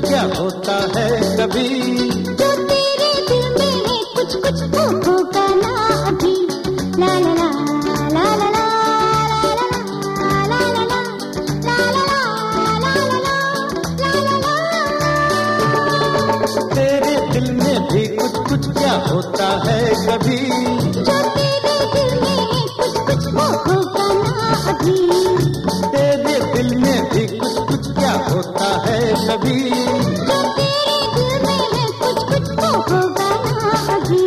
क्या होता है कभी, जो तेरे दिल में है कुछ कुछ वो होगा ना अभी। ला ला ला ला ला ला ला ला ला ला तेरे दिल में भी कुछ कुछ क्या होता है कभी, जो तेरे दिल में है कुछ कुछ वो होगा ना अभी। तेरे दिल में भी कुछ कुछ क्या होता है कभी, जो तेरे दिल में है कुछ कुछ वो होगा ना अभी।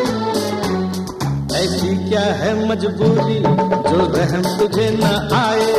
ऐसी क्या है मजबूरी जो रहम तुझे न आए,